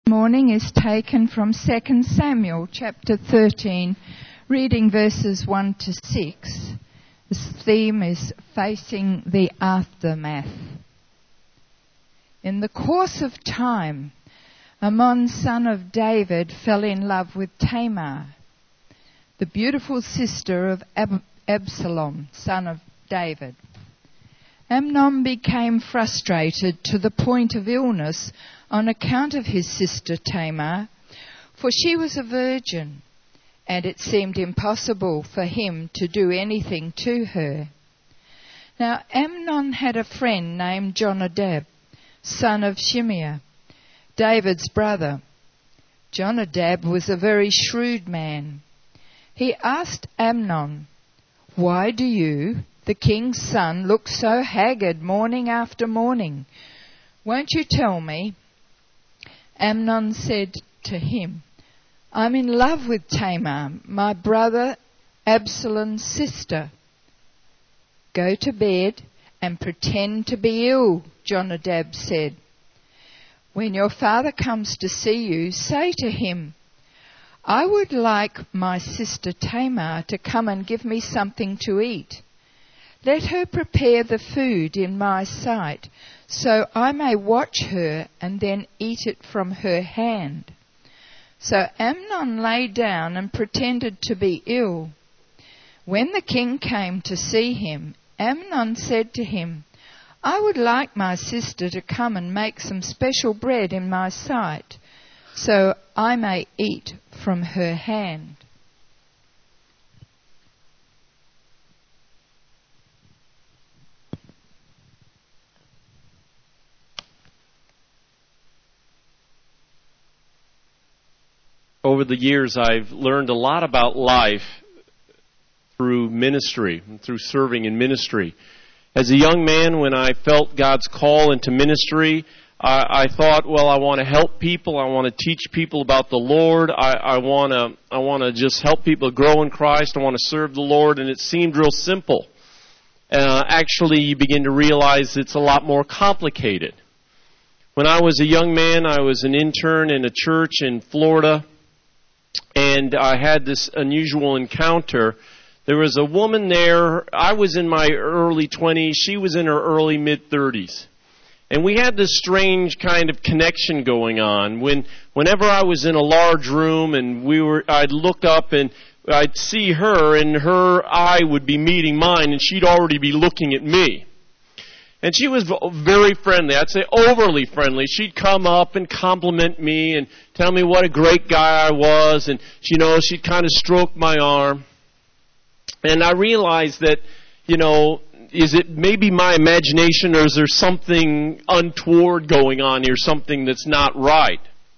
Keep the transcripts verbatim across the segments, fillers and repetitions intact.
Morning is taken from Second Samuel chapter thirteen, reading verses one to six. The theme is facing the aftermath. In the course of time, Amnon, son of David, fell in love with Tamar, the beautiful sister of Ab- Absalom, son of David. Amnon became frustrated to the point of illness on account of his sister Tamar, for she was a virgin, and it seemed impossible for him to do anything to her. Now Amnon had a friend named Jonadab, son of Shimeah, David's brother. Jonadab was a very shrewd man. He asked Amnon, "Why do you, the king's son, look so haggard morning after morning? Won't you tell me?" Amnon said to him, "I'm in love with Tamar, my brother Absalom's sister." "Go to bed and pretend to be ill," Jonadab said. "When your father comes to see you, say to him, 'I would like my sister Tamar to come and give me something to eat. Let her prepare the food in my sight, so I may watch her and then eat it from her hand.'" So Amnon lay down and pretended to be ill. When the king came to see him, Amnon said to him, "I would like my sister to come and make some special bread in my sight, so I may eat from her hand." Over the years, I've learned a lot about life through ministry, through serving in ministry. As a young man, when I felt God's call into ministry, I, I thought, well, I want to help people. I want to teach people about the Lord. I, I want to I want to just help people grow in Christ. I want to serve the Lord, and it seemed real simple. Uh, actually, you begin to realize it's a lot more complicated. When I was a young man, I was an intern in a church in Florida, and I had this unusual encounter. There was a woman there. I was in my early twenties. She was in her early mid-thirties. And we had this strange kind of connection going on. When, whenever I was in a large room and we were, I'd look up and I'd see her, and her eye would be meeting mine, and she'd already be looking at me. And she was very friendly. I'd say overly friendly. She'd come up and compliment me and tell me what a great guy I was. And, you know, she'd kind of stroke my arm. And I realized that, you know, is it maybe my imagination, or is there something untoward going on here, something that's not right?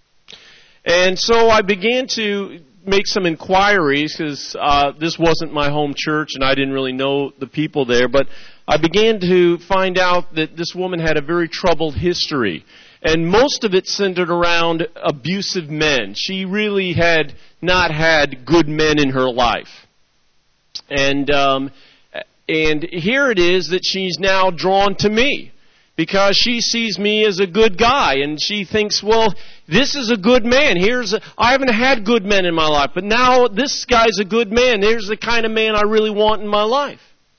And so I began to make some inquiries, because uh, this wasn't my home church and I didn't really know the people there, but I began to find out that this woman had a very troubled history. And most of it centered around abusive men. She really had not had good men in her life. And um, and here it is that she's now drawn to me, because she sees me as a good guy, and she thinks, well, this is a good man. Here's a, I haven't had good men in my life, but now this guy's a good man. Here's the kind of man I really want in my life.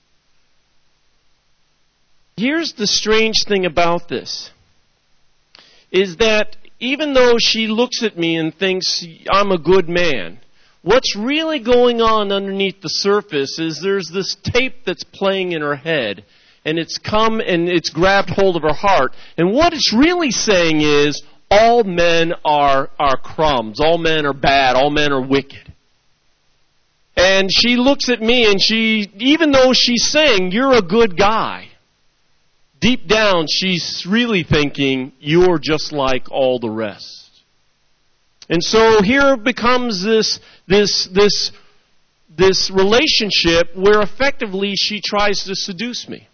Here's the strange thing about this, is that even though she looks at me and thinks I'm a good man, what's really going on underneath the surface is there's this tape that's playing in her head, and it's come and it's grabbed hold of her heart. And what it's really saying is, all men are, are crumbs. All men are bad. All men are wicked. And she looks at me, and she, even though she's saying, "You're a good guy," deep down she's really thinking, "You're just like all the rest." And so here becomes this, this, this, this relationship where effectively she tries to seduce me.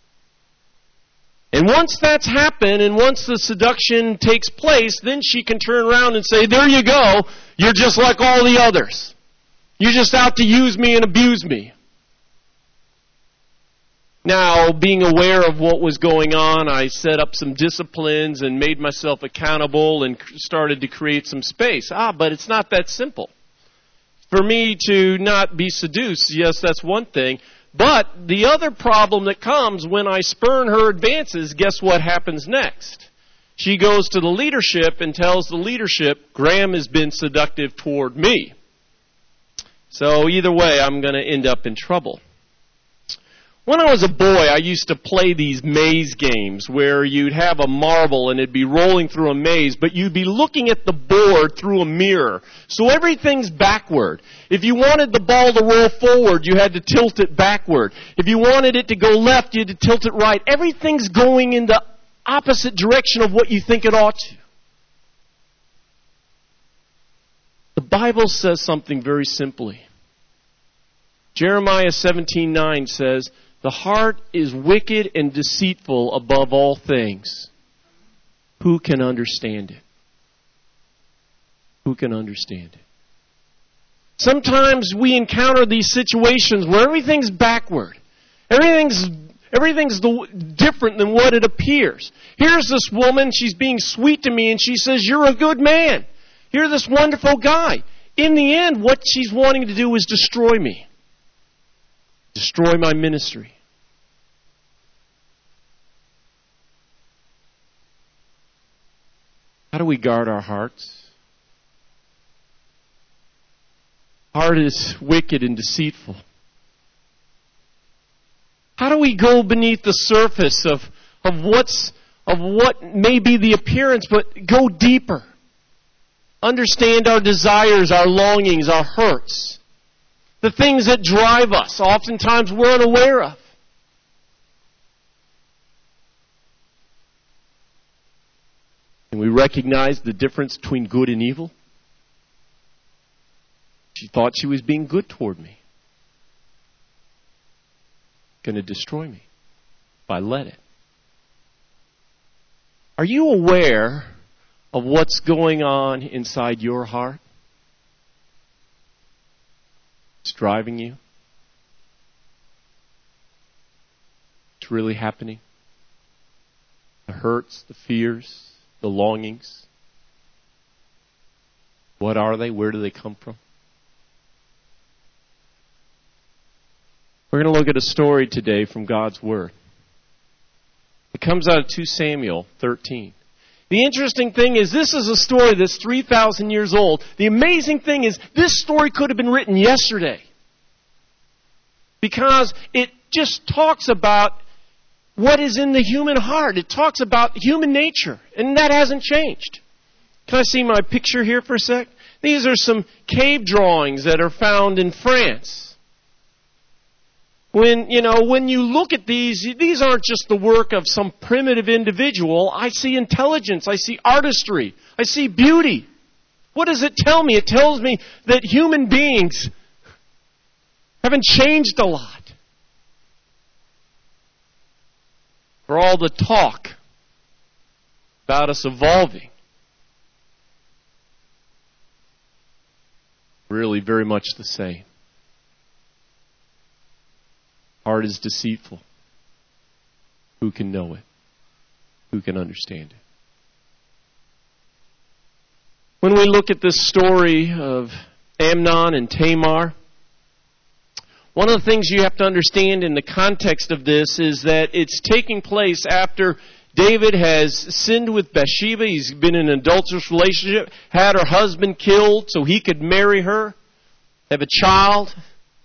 And once that's happened, and once the seduction takes place, then she can turn around and say, "There you go, you're just like all the others. You're just out to use me and abuse me." Now, being aware of what was going on, I set up some disciplines and made myself accountable and started to create some space. Ah, but it's not that simple. For me to not be seduced, yes, that's one thing. But the other problem that comes when I spurn her advances, guess what happens next? She goes to the leadership and tells the leadership, Graham has been seductive toward me. So either way, I'm going to end up in trouble. When I was a boy, I used to play these maze games where you'd have a marble and it'd be rolling through a maze, but you'd be looking at the board through a mirror. So everything's backward. If you wanted the ball to roll forward, you had to tilt it backward. If you wanted it to go left, you had to tilt it right. Everything's going in the opposite direction of what you think it ought to. The Bible says something very simply. Jeremiah seventeen nine says, the heart is wicked and deceitful above all things. Who can understand it? Who can understand it? Sometimes we encounter these situations where everything's backward. Everything's everything's the, different than what it appears. Here's this woman, she's being sweet to me, and she says, you're a good man. You're this wonderful guy. In the end, what she's wanting to do is destroy me. Destroy my ministry. How do we guard our hearts? Heart is wicked and deceitful. How do we go beneath the surface of, of what's of what may be the appearance, but go deeper? Understand our desires, our longings, our hurts. The things that drive us, oftentimes we're unaware of. And we recognize the difference between good and evil. She thought she was being good toward me. Going to destroy me if I let it. Are you aware of what's going on inside your heart? It's driving you. It's really happening. The hurts, the fears, the longings. What are they? Where do they come from? We're going to look at a story today from God's Word. It comes out of Second Samuel thirteen. The interesting thing is this is a story that's three thousand years old. The amazing thing is this story could have been written yesterday. Because it just talks about what is in the human heart. It talks about human nature. And that hasn't changed. Can I see my picture here for a sec? These are some cave drawings that are found in France. When, you know, when you look at these, these aren't just the work of some primitive individual. I see intelligence. I see artistry. I see beauty. What does it tell me? It tells me that human beings haven't changed a lot. For all the talk about us evolving, really very much the same. Heart is deceitful. Who can know it? Who can understand it? When we look at this story of Amnon and Tamar, one of the things you have to understand in the context of this is that it's taking place after David has sinned with Bathsheba. He's been in an adulterous relationship, had her husband killed so he could marry her, have a child.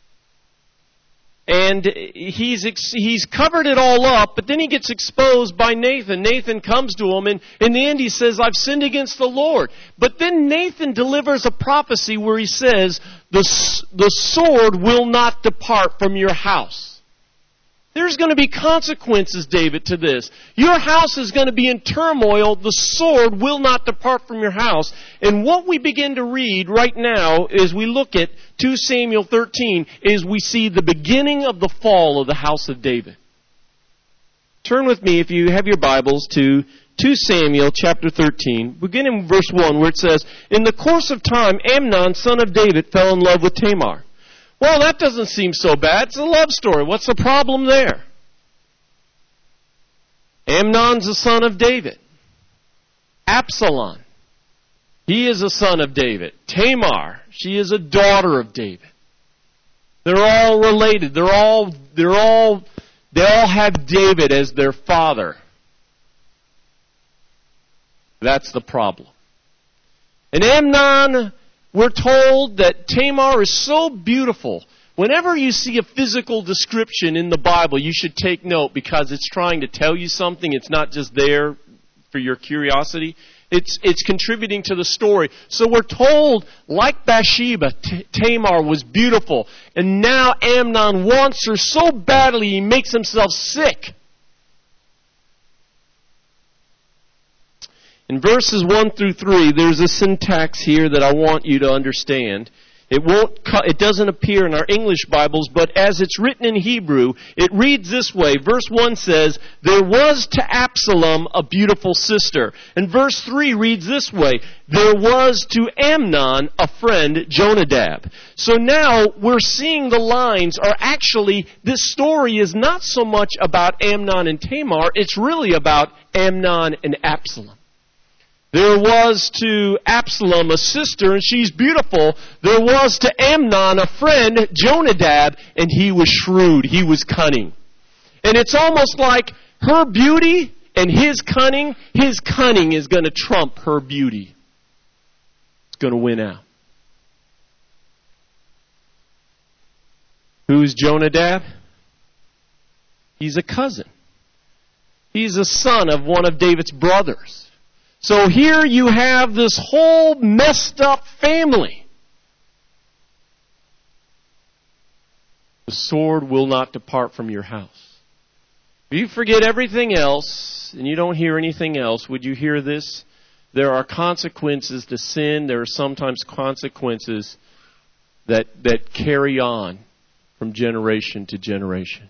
And he's he's covered it all up, but then he gets exposed by Nathan. Nathan comes to him, and in the end he says, I've sinned against the Lord. But then Nathan delivers a prophecy where he says, the, the sword will not depart from your house. There's going to be consequences, David, to this. Your house is going to be in turmoil. The sword will not depart from your house. And what we begin to read right now as we look at Second Samuel thirteen is we see the beginning of the fall of the house of David. Turn with me, if you have your Bibles, to Second Samuel chapter thirteen. Begin in verse one where it says, in the course of time, Amnon, son of David, fell in love with Tamar. Well, that doesn't seem so bad. It's a love story. What's the problem there? Amnon's a son of David. Absalom, he is a son of David. Tamar, she is a daughter of David. They're all related. They're all, they're all, they all have David as their father. That's the problem. And Amnon, we're told that Tamar is so beautiful. Whenever you see a physical description in the Bible, you should take note because it's trying to tell you something. It's not just there for your curiosity. It's, it's contributing to the story. So we're told, like Bathsheba, T- Tamar was beautiful. And now Amnon wants her so badly he makes himself sick. In verses one through three, there's a syntax here that I want you to understand. It won't, it doesn't appear in our English Bibles, but as it's written in Hebrew, it reads this way. Verse one says, there was to Absalom a beautiful sister. And verse three reads this way, there was to Amnon a friend, Jonadab. So now we're seeing the lines are actually, this story is not so much about Amnon and Tamar, it's really about Amnon and Absalom. There was to Absalom a sister, and she's beautiful. There was to Amnon a friend, Jonadab, and he was shrewd. He was cunning. And it's almost like her beauty and his cunning, his cunning is going to trump her beauty. It's going to win out. Who's Jonadab? He's a cousin. He's a son of one of David's brothers. So here you have this whole messed up family. The sword will not depart from your house. If you forget everything else and you don't hear anything else, would you hear this? There are consequences to sin. There are sometimes consequences that, that carry on from generation to generation.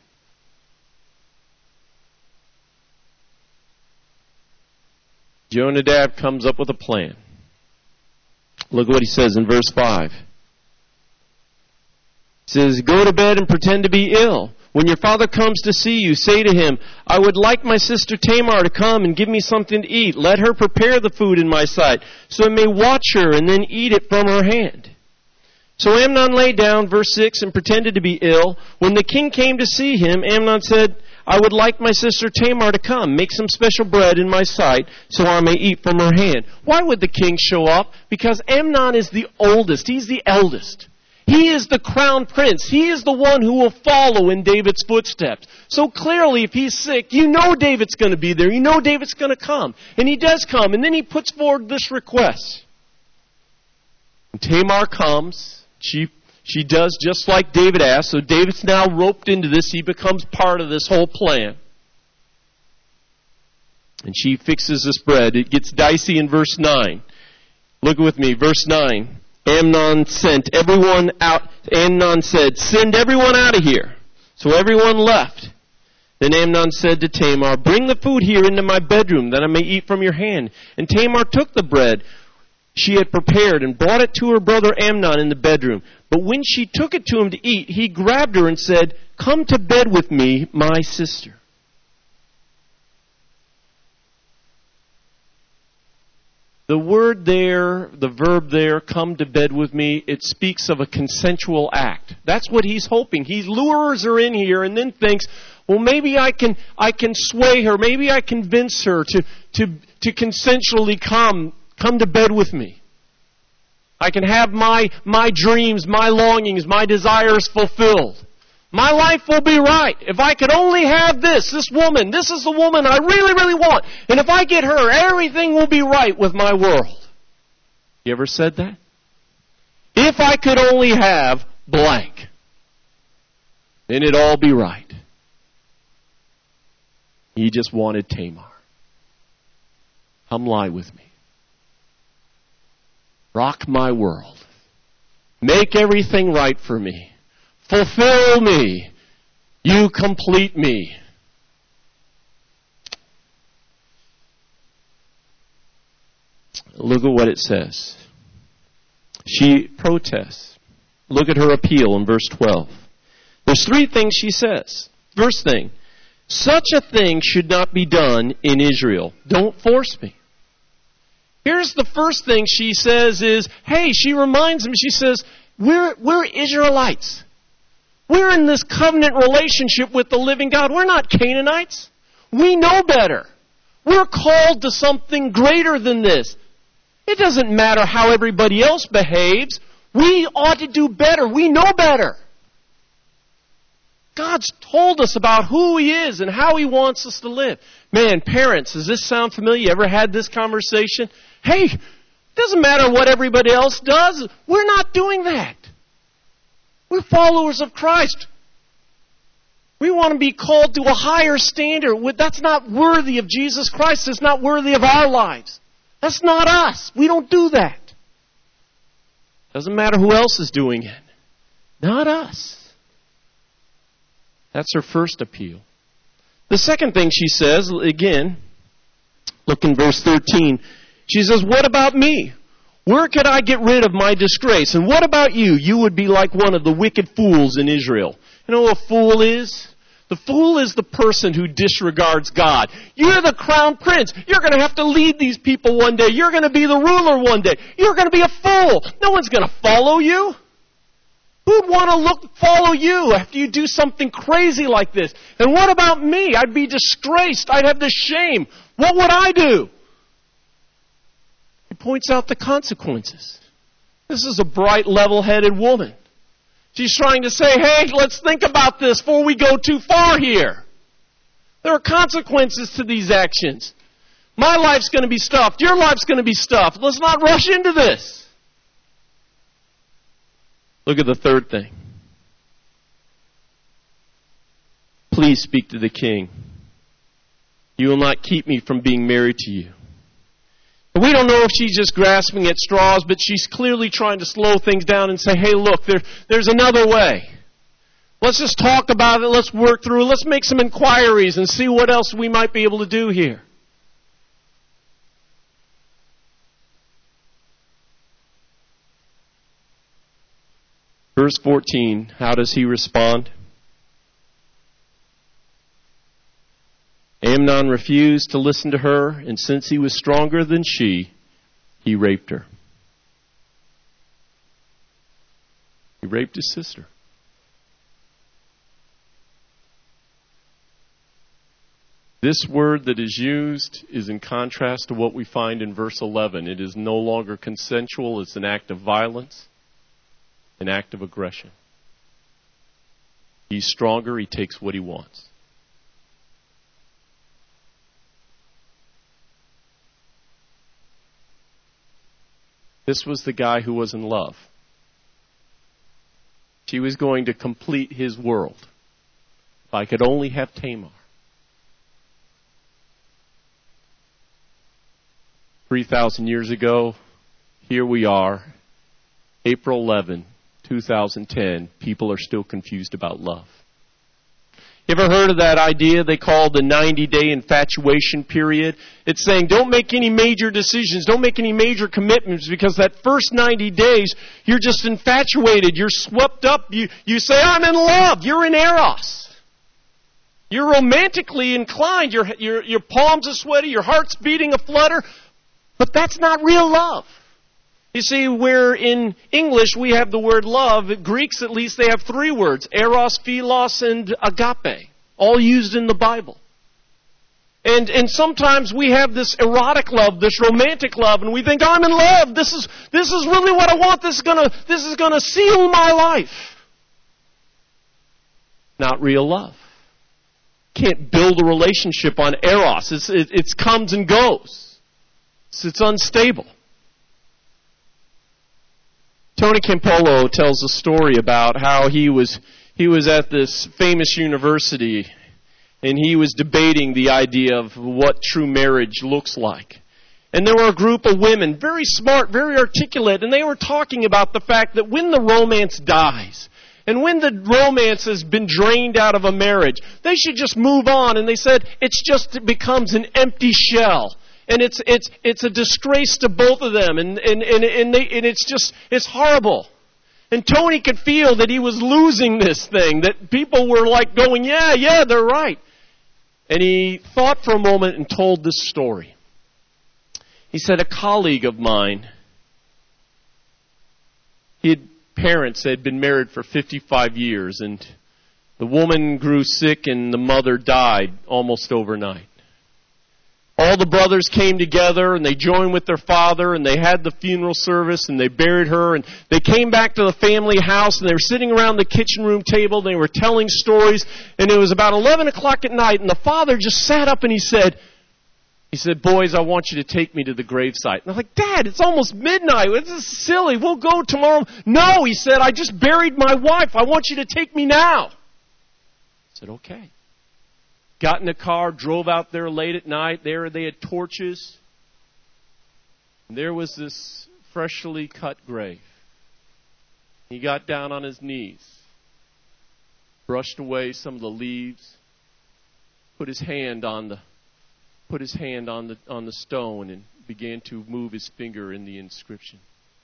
Jonadab comes up with a plan. Look what he says in verse five. He says, go to bed and pretend to be ill. When your father comes to see you, say to him, I would like my sister Tamar to come and give me something to eat. Let her prepare the food in my sight, so I may watch her and then eat it from her hand. So Amnon lay down, verse six, and pretended to be ill. When the king came to see him, Amnon said, I would like my sister Tamar to come, make some special bread in my sight, so I may eat from her hand. Why would the king show up? Because Amnon is the oldest. He's the eldest. He is the crown prince. He is the one who will follow in David's footsteps. So clearly, if he's sick, you know David's going to be there. You know David's going to come. And he does come. And then he puts forward this request. And Tamar comes. She She does just like David asked. So David's now roped into this. He becomes part of this whole plan. And she fixes this bread. It gets dicey in verse nine. Look with me, verse nine. Amnon sent everyone out. Amnon said, send everyone out of here. So everyone left. Then Amnon said to Tamar, bring the food here into my bedroom, that I may eat from your hand. And Tamar took the bread she had prepared and brought it to her brother Amnon in the bedroom. But when she took it to him to eat, he grabbed her and said, come to bed with me, my sister. The word there, the verb there, come to bed with me, it speaks of a consensual act. That's what he's hoping. He lures her in here and then thinks, well, maybe I can, I can sway her. Maybe I convince her to, to, to consensually come, come to bed with me. I can have my, my dreams, my longings, my desires fulfilled. My life will be right. If I could only have this, this woman, this is the woman I really, really want. And if I get her, everything will be right with my world. You ever said that? If I could only have blank, then it'd all be right. He just wanted Tamar. Come lie with me. Rock my world. Make everything right for me. Fulfill me. You complete me. Look at what it says. She protests. Look at her appeal in verse twelve. There's three things she says. First thing, Such a thing should not be done in Israel. Don't force me. Here's the first thing she says is, hey, she reminds him, she says, we're, we're Israelites. We're in this covenant relationship with the living God. We're not Canaanites. We know better. We're called to something greater than this. It doesn't matter how everybody else behaves. We ought to do better. We know better. God's told us about who He is and how He wants us to live. Man, parents, does this sound familiar? You ever had this conversation? Hey, it doesn't matter what everybody else does. We're not doing that. We're followers of Christ. We want to be called to a higher standard. That's not worthy of Jesus Christ. It's not worthy of our lives. That's not us. We don't do that. Doesn't matter who else is doing it. Not us. That's her first appeal. The second thing she says, again, look in verse thirteen. She says, what about me? Where could I get rid of my disgrace? And what about you? You would be like one of the wicked fools in Israel. You know what a fool is? The fool is the person who disregards God. You're the crown prince. You're going to have to lead these people one day. You're going to be the ruler one day. You're going to be a fool. No one's going to follow you. Who'd want to look follow you after you do something crazy like this? And what about me? I'd be disgraced. I'd have the shame. What would I do? He points out the consequences. This is a bright, level-headed woman. She's trying to say, hey, let's think about this before we go too far here. There are consequences to these actions. My life's going to be stuffed. Your life's going to be stuffed. Let's not rush into this. Look at the third thing. Please speak to the king. You will not keep me from being married to you. We don't know if she's just grasping at straws, but she's clearly trying to slow things down and say, hey, look, there, there's another way. Let's just talk about it. Let's work through it. Let's make some inquiries and see what else we might be able to do here. Verse fourteen, how does he respond? Amnon refused to listen to her, and since he was stronger than she, he raped her. He raped his sister. This word that is used is in contrast to what we find in verse eleven. It is no longer consensual. It's an act of violence, an act of aggression. He's stronger. He takes what he wants. This was the guy who was in love. She was going to complete his world. If I could only have Tamar. three thousand years ago, here we are, April eleventh, twenty ten. People are still confused about love. You ever heard of that idea they call the ninety-day infatuation period? It's saying don't make any major decisions, don't make any major commitments, because that first ninety days, you're just infatuated, you're swept up, you, you say, I'm in love, you're in eros. You're romantically inclined, your, your, your palms are sweaty, your heart's beating a flutter, but that's not real love. You see, where in English we have the word love, Greeks at least, they have three words, eros, philos, and agape, all used in the Bible. And and sometimes we have this erotic love, this romantic love, and we think, I'm in love, this is this is really what I want, this is gonna this is gonna seal my life. Not real love. Can't build a relationship on eros. It's, it it comes and goes. It's, it's unstable. Tony Campolo tells a story about how he was he was at this famous university and he was debating the idea of what true marriage looks like. And there were a group of women, very smart, very articulate, and they were talking about the fact that when the romance dies, and when the romance has been drained out of a marriage, they should just move on. And they said it's just, it becomes an empty shell. And it's it's it's a disgrace to both of them, and and and and, they, and it's just it's horrible. And Tony could feel that he was losing this thing. That people were like going, yeah, yeah, they're right. And he thought for a moment and told this story. He said, a colleague of mine, he had parents that had been married for fifty-five years, and the woman grew sick and the mother died almost overnight. All the brothers came together and they joined with their father and they had the funeral service and they buried her, and they came back to the family house and they were sitting around the kitchen room table and they were telling stories, and it was about eleven o'clock at night, and the father just sat up and he said, he said, boys, I want you to take me to the gravesite. And I'm like, Dad, it's almost midnight. This is silly. We'll go tomorrow. No, he said, I just buried my wife. I want you to take me now. I said, okay. Got in the car, drove out there late at night. There they had torches. And there was this freshly cut grave. He got down on his knees, brushed away some of the leaves, put his hand on the put his hand on the on the stone and began to move his finger in the inscription.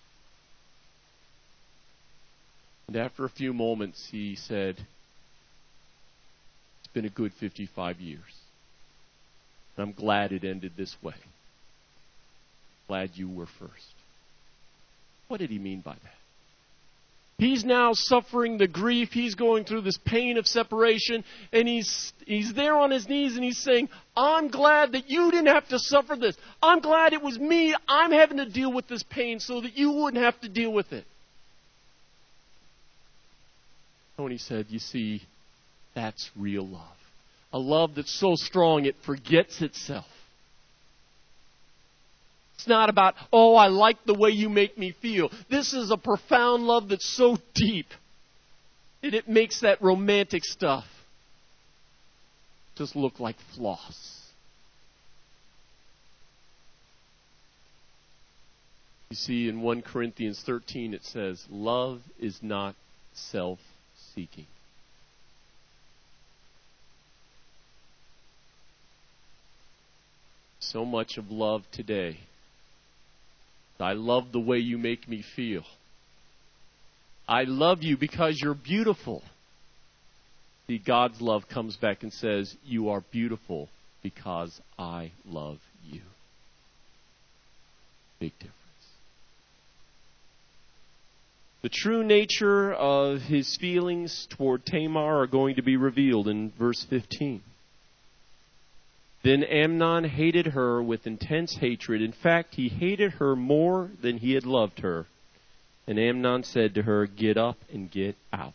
And after a few moments he said, been a good fifty-five years. And I'm glad it ended this way. Glad you were first. What did he mean by that? He's now suffering the grief. He's going through this pain of separation. And he's he's there on his knees and he's saying, I'm glad that you didn't have to suffer this. I'm glad it was me. I'm having to deal with this pain so that you wouldn't have to deal with it. And when he said, you see, that's real love. A love that's so strong it forgets itself. It's not about, oh, I like the way you make me feel. This is a profound love that's so deep. And it makes that romantic stuff just look like floss. You see, in First Corinthians thirteen it says, love is not self-seeking. So much of love today. I love the way you make me feel. I love you because you're beautiful. See, God's love comes back and says, you are beautiful because I love you. Big difference. The true nature of his feelings toward Tamar are going to be revealed in verse fifteen. Then Amnon hated her with intense hatred. In fact, he hated her more than he had loved her. And Amnon said to her, get up and get out.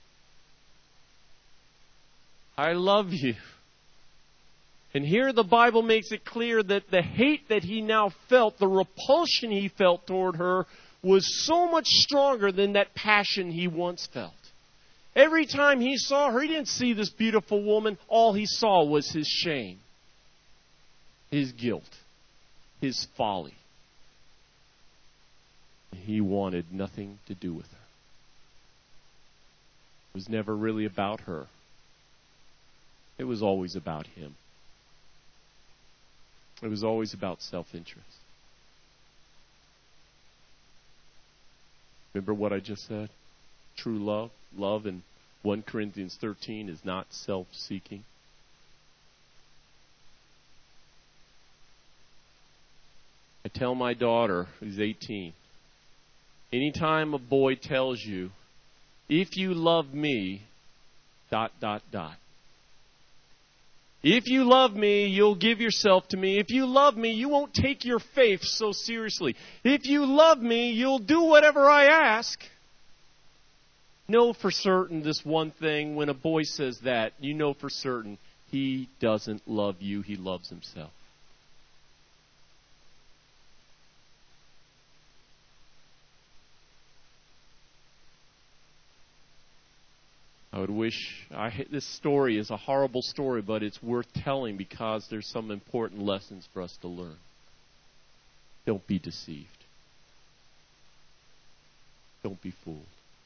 I love you. And here the Bible makes it clear that the hate that he now felt, the repulsion he felt toward her, was so much stronger than that passion he once felt. Every time he saw her, he didn't see this beautiful woman. All he saw was his shame. His guilt, his folly. He wanted nothing to do with her. It was never really about her. It was always about him. It was always about self-interest. Remember what I just said? True love, love in First Corinthians thirteen is not self-seeking. I tell my daughter, who's eighteen, anytime a boy tells you, if you love me, dot, dot, dot. If you love me, you'll give yourself to me. If you love me, you won't take your faith so seriously. If you love me, you'll do whatever I ask. Know for certain this one thing, when a boy says that, you know for certain he doesn't love you, he loves himself. I would wish, I, this story is a horrible story, but it's worth telling because there's some important lessons for us to learn. Don't be deceived. Don't be fooled.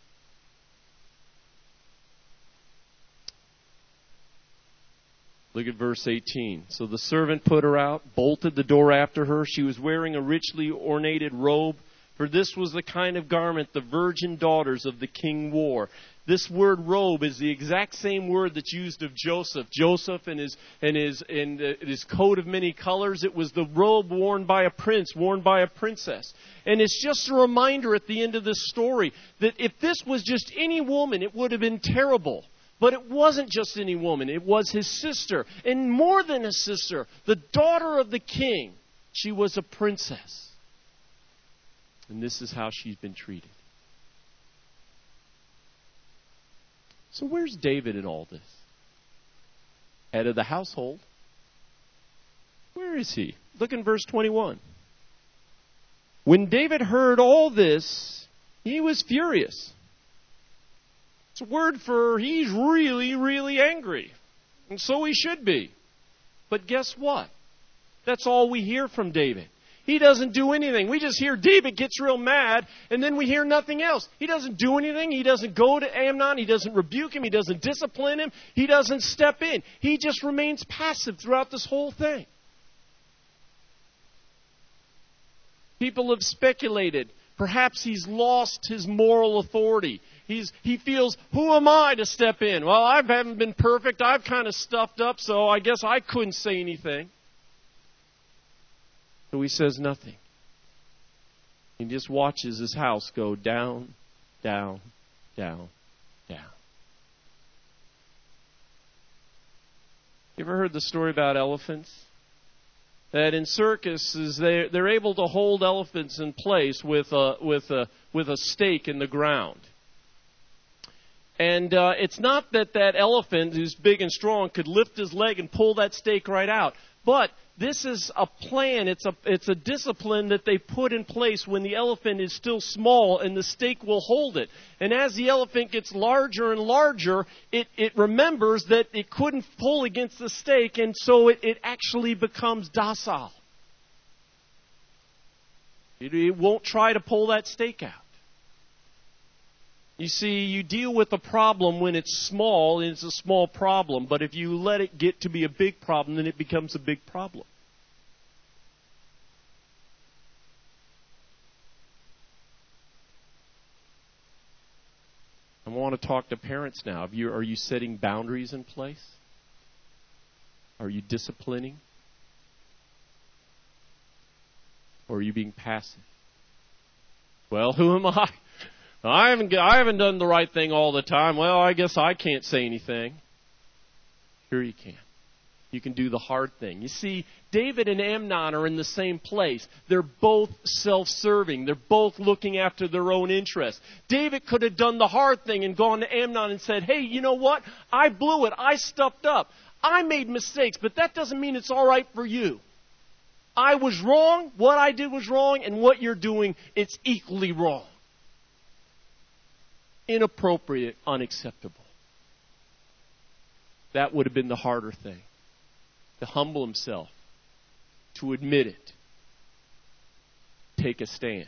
Look at verse eighteen. So the servant put her out, bolted the door after her. She was wearing a richly ornated robe, for this was the kind of garment the virgin daughters of the king wore. This word robe is the exact same word that's used of Joseph. Joseph and his and his and uh, his coat of many colors. It was the robe worn by a prince, worn by a princess. And it's just a reminder at the end of this story that if this was just any woman, it would have been terrible. But it wasn't just any woman. It was his sister. And more than a sister, the daughter of the king. She was a princess. And this is how she's been treated. So where's David in all this? Head of the household. Where is he? Look in verse twenty-one. When David heard all this, he was furious. It's a word for he's really, really angry. And so he should be. But guess what? That's all we hear from David. He doesn't do anything. We just hear David gets real mad, and then we hear nothing else. He doesn't do anything. He doesn't go to Amnon. He doesn't rebuke him. He doesn't discipline him. He doesn't step in. He just remains passive throughout this whole thing. People have speculated. Perhaps he's lost his moral authority. He's, he feels, who am I to step in? Well, I haven't been perfect. I've kind of stuffed up, so I guess I couldn't say anything. So he says nothing. He just watches his house go down, down, down, down. You ever heard the story about elephants? That in circuses they they're able to hold elephants in place with a with a with a stake in the ground. And uh, it's not that that elephant, who's big and strong, could lift his leg and pull that stake right out. But this is a plan, it's a it's a discipline that they put in place when the elephant is still small and the stake will hold it. And as the elephant gets larger and larger, it, it remembers that it couldn't pull against the stake, and so it, it actually becomes docile. It, it won't try to pull that stake out. You see, you deal with a problem when it's small, and it's a small problem. But if you let it get to be a big problem, then it becomes a big problem. I want to talk to parents now. Have you, are you setting boundaries in place? Are you disciplining? Or are you being passive? Well, who am I? I haven't I haven't done the right thing all the time. Well, I guess I can't say anything. Sure you can. You can do the hard thing. You see, David and Amnon are in the same place. They're both self-serving. They're both looking after their own interests. David could have done the hard thing and gone to Amnon and said, hey, you know what? I blew it. I stuffed up. I made mistakes, but that doesn't mean it's all right for you. I was wrong. What I did was wrong, and what you're doing, it's equally wrong. Inappropriate, unacceptable. That would have been the harder thing. To humble himself. To admit it. Take a stand.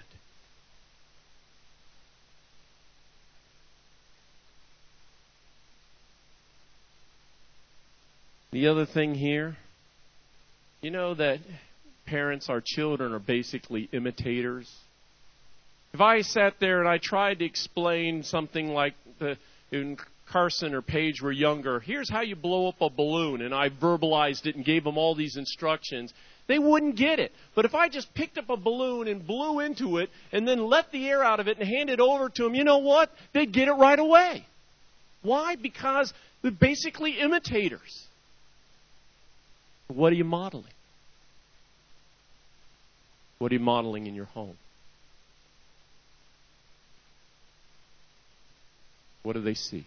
The other thing here, you know that parents, our children, are basically imitators. If I sat there and I tried to explain something like the, when Carson or Paige were younger, here's how you blow up a balloon, and I verbalized it and gave them all these instructions, they wouldn't get it. But if I just picked up a balloon and blew into it and then let the air out of it and handed it over to them, you know what? They'd get it right away. Why? Because they're basically imitators. What are you modeling? What are you modeling in your home? What do they see?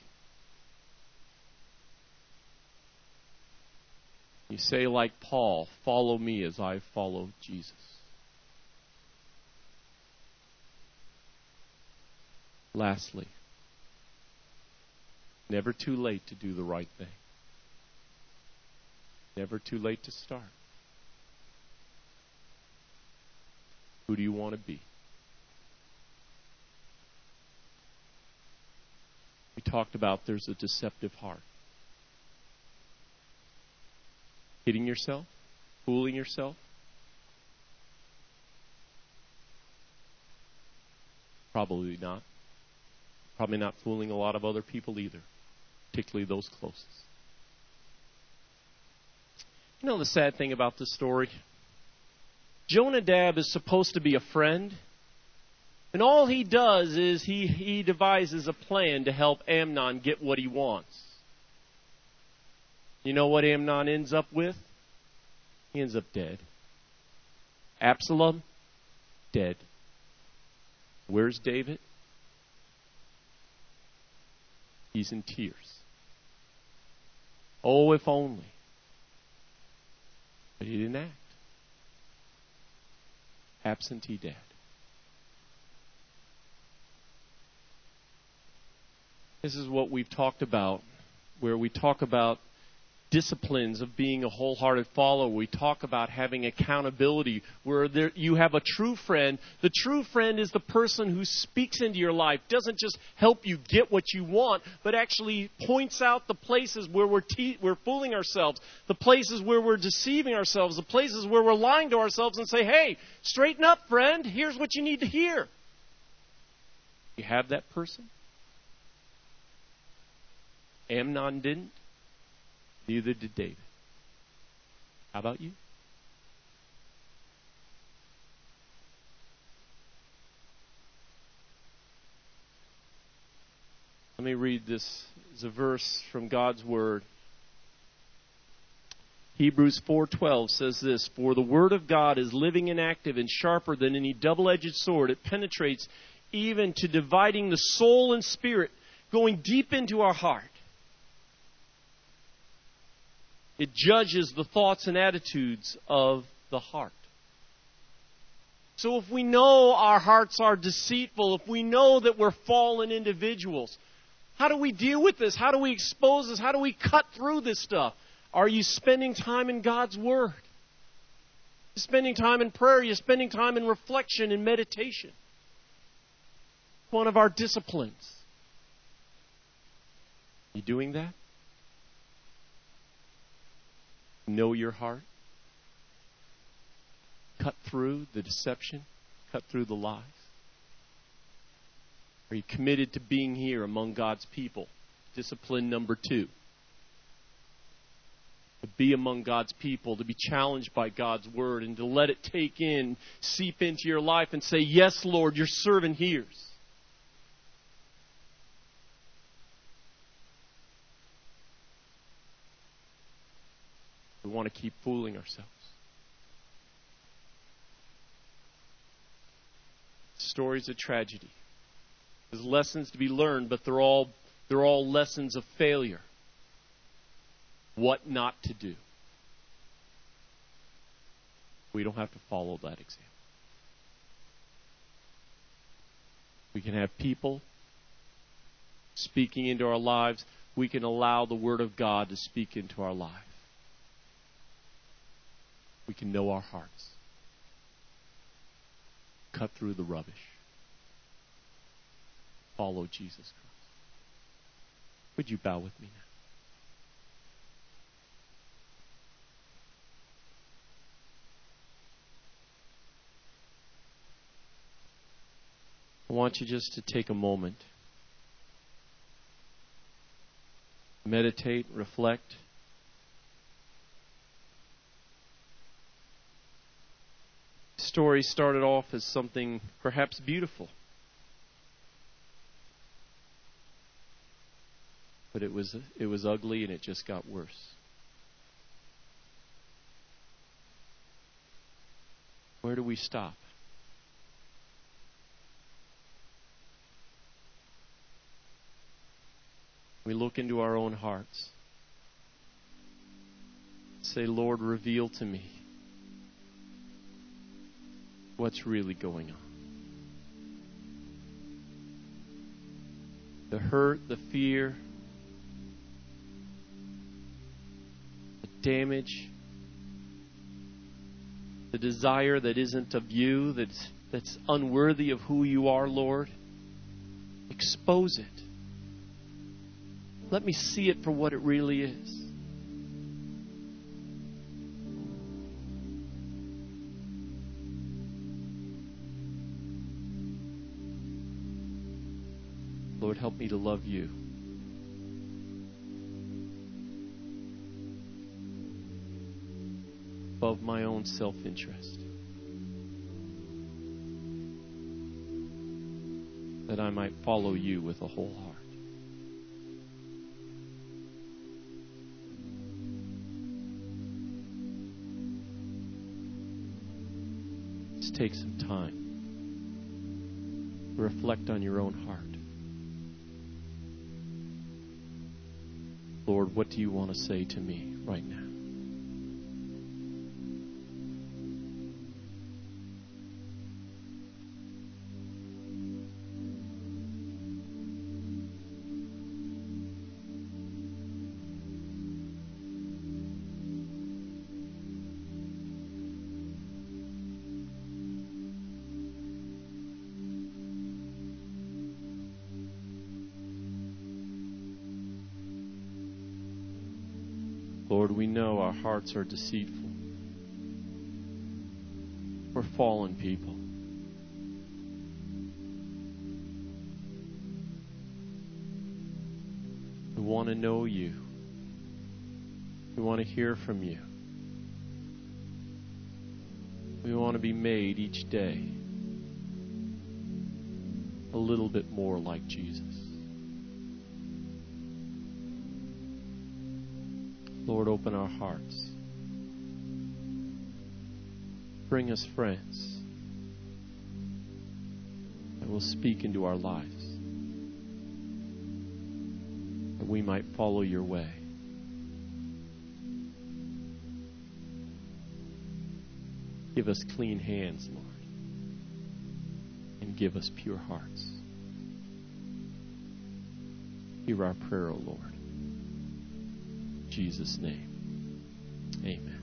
You say like Paul, follow me as I follow Jesus. Lastly, never too late to do the right thing. Never too late to start. Who do you want to be? We talked about there's a deceptive heart. Hitting yourself? Fooling yourself? Probably not. Probably not fooling a lot of other people either, particularly those closest. You know the sad thing about this story? Jonadab is supposed to be a friend, and all he does is he, he devises a plan to help Amnon get what he wants. You know what Amnon ends up with? He ends up dead. Absalom, dead. Where's David? He's in tears. Oh, if only. But he didn't act. Absentee dad. This is what we've talked about, where we talk about disciplines of being a wholehearted follower. We talk about having accountability, where there, you have a true friend. The true friend is the person who speaks into your life, doesn't just help you get what you want, but actually points out the places where we're, te- we're fooling ourselves, the places where we're deceiving ourselves, the places where we're lying to ourselves, and say, hey, straighten up, friend. Here's what you need to hear. You have that person? Amnon didn't. Neither did David. How about you? Let me read this as a verse from God's Word. Hebrews four twelve says this, "For the Word of God is living and active and sharper than any double-edged sword. It penetrates even to dividing the soul and spirit, going deep into our heart. It judges the thoughts and attitudes of the heart." So if we know our hearts are deceitful, if we know that we're fallen individuals, how do we deal with this? How do we expose this? How do we cut through this stuff? Are you spending time in God's Word? Are you spending time in prayer? Are you spending time in reflection and meditation? One of our disciplines. Are you doing that? Know your heart. Cut through the deception. Cut through the lies. Are you committed to being here among God's people? Discipline number two. To be among God's people, to be challenged by God's Word, and to let it take in, seep into your life and say, yes, Lord, your servant hears. We want to keep fooling ourselves. Stories of tragedy. There's lessons to be learned, but they're all they're all lessons of failure. What not to do. We don't have to follow that example. We can have people speaking into our lives. We can allow the Word of God to speak into our lives. We can know our hearts. Cut through the rubbish. Follow Jesus Christ. Would you bow with me now? I want you just to take a moment. Meditate, reflect. Story started off as something perhaps beautiful. But it was it was ugly, and it just got worse. Where do we stop? We look into our own hearts. Say, Lord, reveal to me what's really going on. The hurt, the fear, the damage, the desire that isn't of you, that's, that's unworthy of who you are, Lord. Expose it. Let me see it for what it really is. Lord, help me to love you. Above my own self-interest. That I might follow you with a whole heart. Let's take some time to reflect on your own heart. Lord, what do you want to say to me right now? Lord, we know our hearts are deceitful. We're fallen people. We want to know you. We want to hear from you. We want to be made each day a little bit more like Jesus. Lord, open our hearts. Bring us friends that will speak into our lives, that we might follow your way. Give us clean hands, Lord, and give us pure hearts. Hear our prayer, O Lord. In Jesus' name, amen.